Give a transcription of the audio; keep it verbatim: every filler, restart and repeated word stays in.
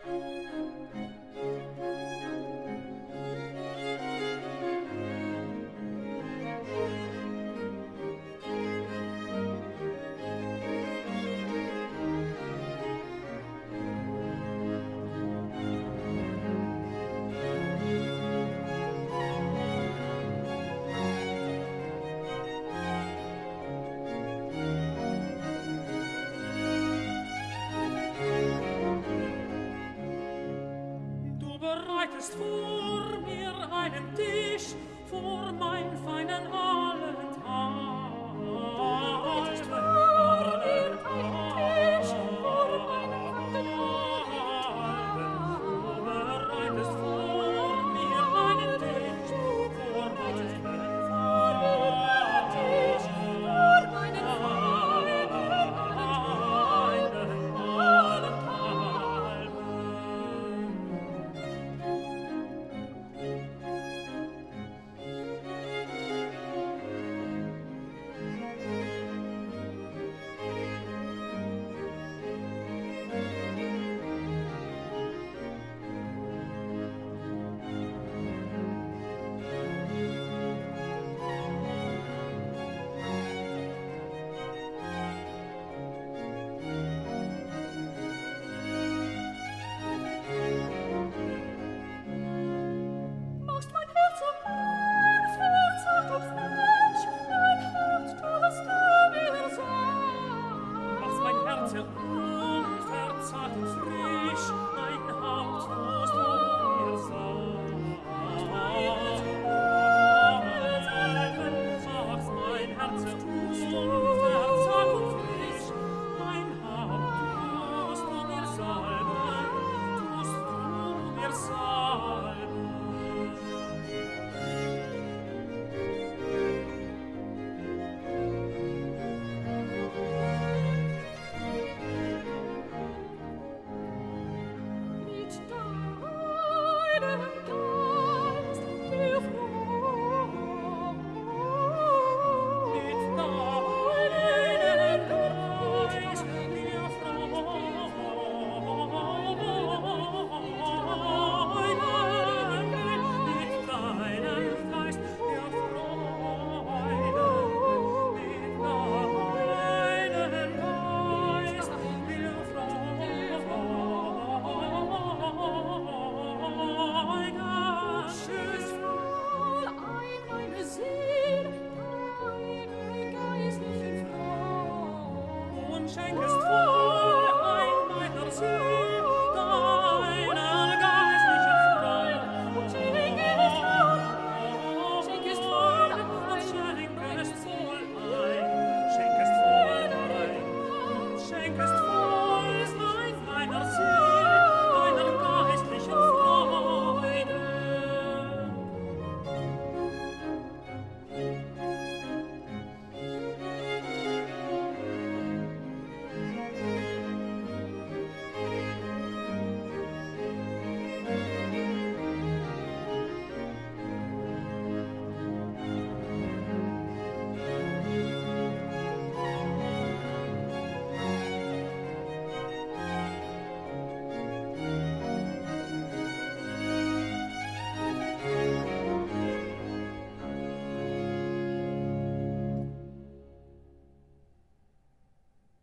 bereitest vor mir einen Tisch vor mein feinen Alental. Bereitest vor mir einen Tisch vor mein feinen Alental. Bereitest vor mir einen Tisch vor meinen feinen Tisch vor meinen feinen Alental. Machst mein Herz so unverzagt und frisch, mein Herz tust du mir sein. Machst mein Herz so unverzagt und frisch, mein Haupt tust du mir sein. Machst mein Herz so unverzagt und frisch, mein Haupt tust du mir salben, tust du mir salben. Mit deinem